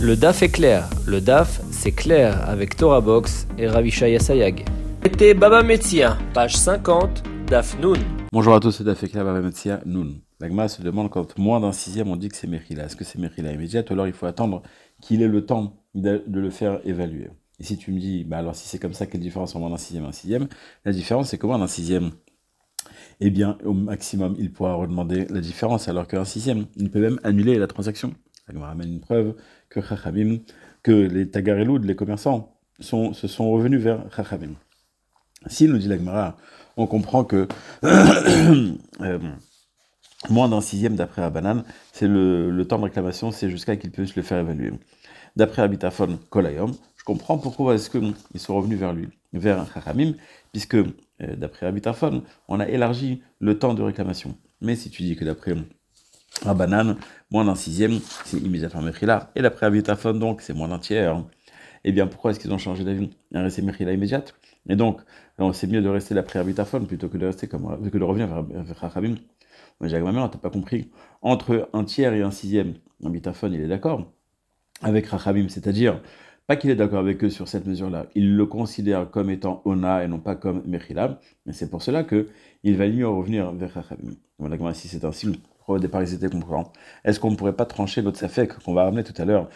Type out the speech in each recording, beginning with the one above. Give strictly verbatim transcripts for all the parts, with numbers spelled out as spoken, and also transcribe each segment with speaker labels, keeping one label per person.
Speaker 1: Le D A F est clair. Le D A F, c'est clair avec Torah Box et Ravishaya Sayag. C'était Baba Metzia, page cinquante, Daf Nun.
Speaker 2: Bonjour à tous, c'est D A F est clair, Baba Metzia, Nun. L'Agma se demande quand moins d'un sixième on dit que c'est Mechila. Est-ce que c'est Mechila immédiate ou alors il faut attendre qu'il ait le temps de, de le faire évaluer. Et si tu me dis, bah alors si c'est comme ça, quelle différence entre moins d'un sixième et un sixième? La différence c'est que moins d'un sixième, eh bien au maximum il pourra redemander la différence alors qu'un sixième, il peut même annuler la transaction. L'Agma ramène une preuve que Chachamim, que les Tagareloud, les commerçants, sont, se sont revenus vers Chachamim. Si, nous dit l'Agmara, on comprend que euh, moins d'un sixième d'après Abanan, c'est le, le temps de réclamation, c'est jusqu'à qu'il puisse le faire évaluer. D'après Abitaphone Kolayom, je comprends pourquoi est-ce qu'ils sont revenus vers lui, vers Chachamim, puisque euh, d'après Abitaphone, on a élargi le temps de réclamation. Mais si tu dis que d'après Abanan, moins d'un sixième, c'est immédiatement Mechila, et d'après Abitaphone, donc, c'est moins d'un tiers, eh bien, pourquoi est-ce qu'ils ont changé d'avis? C'est Mechila immédiate. Et donc, c'est mieux de rester d'après Abitaphone plutôt que de rester comme que de revenir vers Chachamim. Mais Jacques Mamer, t'as pas compris. Entre un tiers et un sixième, Abitaphone, il est d'accord avec Chachamim, c'est-à-dire, pas qu'il est d'accord avec eux sur cette mesure-là, il le considère comme étant Ona et non pas comme Mechila, mais c'est pour cela qu'il va mieux revenir vers Chachamim. Voilà, si c'est ainsi, au départ, ils étaient comprenants. Est-ce qu'on ne pourrait pas trancher notre safek qu'on va ramener tout à l'heure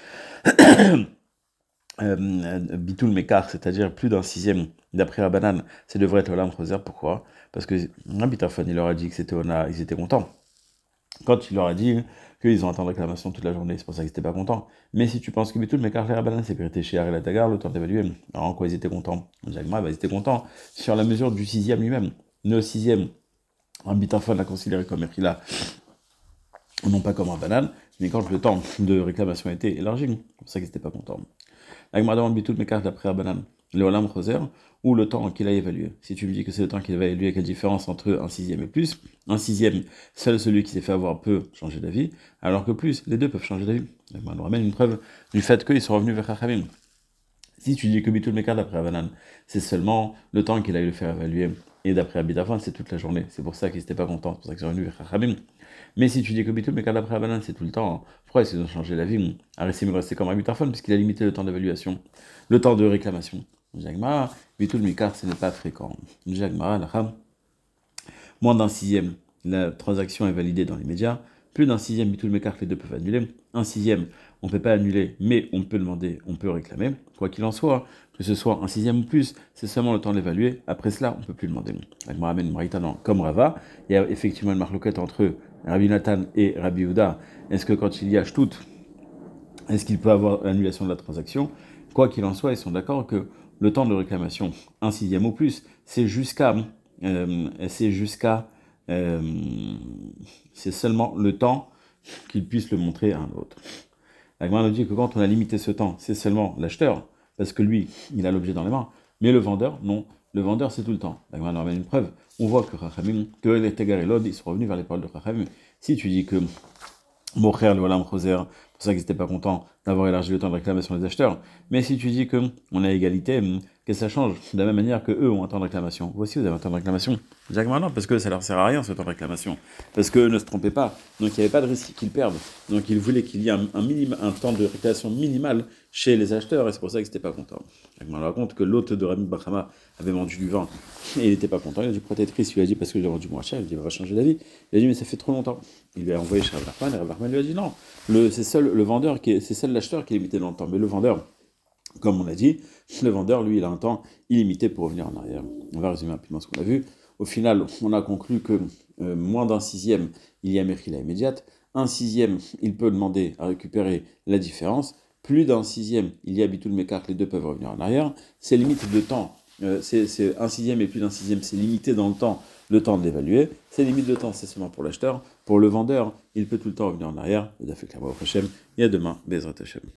Speaker 2: Euh, Bitoul Mekar, c'est-à-dire plus d'un sixième d'après la banane, ça devrait être Olam Choser. Pourquoi? Parce que Abitaphone, il leur a dit que c'était Ona, ils étaient contents. Quand il leur a dit qu'ils ont un temps de réclamation toute la journée, c'est pour ça qu'ils n'étaient pas contents. Mais si tu penses que Bitoul Mekar, la banane, c'est vérité chez Arel Tagar, le temps d'évaluer, alors en quoi ils étaient contents? Jagma, bah, ils étaient contents sur la mesure du sixième lui-même. Le sixième, Abitaphone l'a considéré comme Echila, non pas comme un banane, mais quand le temps de réclamation a été élargi, c'est pour ça qu'ils n'étaient pas contents. L'Agma demande Bitoul Mekar d'après Abanan, le Olam Choser, ou le temps qu'il a évalué. Si tu me dis que c'est le temps qu'il va évaluer, quelle différence entre un sixième et plus? Un sixième, seul celui qui s'est fait avoir peut changer d'avis, alors que plus, les deux peuvent changer d'avis. L'Agma nous ramène une preuve du fait qu'ils sont revenus vers Chachamim. Si tu dis que Bitoul Mekar d'après Abanan, c'est seulement le temps qu'il a eu le faire évaluer, et d'après Abitaphone, c'est toute la journée. C'est pour ça qu'ils n'étaient pas contents, c'est pour ça qu'ils sont revenus vers Chachamim. Mais si tu dis que Bitoul Mekar d'après Abanan, c'est tout le temps, pourquoi est-ce qu'ils ont changé d'avis? Arrêtez de rester comme Abitaphone, puisqu'il a limité le temps d'évaluation, le temps de réclamation. Jagma, Bitoul Mekar, ce n'est pas fréquent. Jagma, la moins d'un sixième, la transaction est validée dans les médias. Plus d'un sixième, Bitoul Mekar, les deux peuvent annuler. Un sixième, on ne peut pas annuler, mais on peut demander, on peut réclamer. Quoi qu'il en soit, que ce soit un sixième ou plus, c'est seulement le temps d'évaluer. Après cela, on ne peut plus demander. Je me ramène Maritanan comme Rava. Il y a effectivement une marloquette entre Rabbi Nathan et Rabbi Yehuda. Est-ce que quand il y a shtout, est-ce qu'il peut avoir l'annulation de la transaction? Quoi qu'il en soit, ils sont d'accord que le temps de réclamation, un sixième ou plus, c'est jusqu'à, euh, c'est jusqu'à, euh, c'est seulement le temps qu'il puisse le montrer à un autre. La Gemara nous dit que quand on a limité ce temps, c'est seulement l'acheteur, parce que lui, il a l'objet dans les mains, mais le vendeur, non. Le vendeur, c'est tout le temps. La Gemara nous ramène une preuve. On voit que Chachamim, que les Tegarelod, ils sont revenus vers les paroles de Chachamim. Si tu dis que Mocher, le Olam Choser, pour ça qu'ils n'étaient pas contents d'avoir élargi le temps de réclamation des acheteurs. Mais si tu dis qu'on a égalité, qu'est-ce que ça change? De la même manière que eux ont un temps de réclamation. Vous aussi, vous avez un temps de réclamation. Jacques non, parce que ça leur sert à rien ce temps de réclamation. Parce qu'eux ne se trompaient pas. Donc il n'y avait pas de risque qu'ils perdent. Donc ils voulaient qu'il y ait un, un, minima, un temps de réclamation minimal chez les acheteurs, et c'est pour ça qu'ils n'étaient pas contents. Jacques me raconte que l'hôte de Rabbi Bachama avait vendu du vin, et il n'était pas content. Il a dit, peut-être triste, il lui a dit, parce que j'ai vendu moins cher, il dit, il va changer d'avis. Il a dit, mais ça fait trop longtemps. Il lui a envoyé chez Rabbi Bachman, et Rabbi Bachman lui a dit, non, le, c'est seul le vendeur, qui est, c'est seul l'acheteur qui est limité dans le temps. Mais le vendeur, comme on a dit, le vendeur, lui, il a un temps illimité pour revenir en arrière. On va résumer rapidement ce qu'on a vu. Au final, on a conclu que euh, moins d'un sixième, il y a Mechila immédiate. Un sixième, il peut demander à récupérer la différence. Plus d'un sixième, il y a Bitoul Mekar, les deux peuvent revenir en arrière. C'est limite de temps. Euh, c'est, c'est un sixième et plus d'un sixième, c'est limité dans le temps, le temps de l'évaluer. C'est limite de temps, c'est seulement pour l'acheteur. Pour le vendeur, il peut tout le temps revenir en arrière. Il a fait clairement au Hachem. Et à demain, Bezrat Hachem.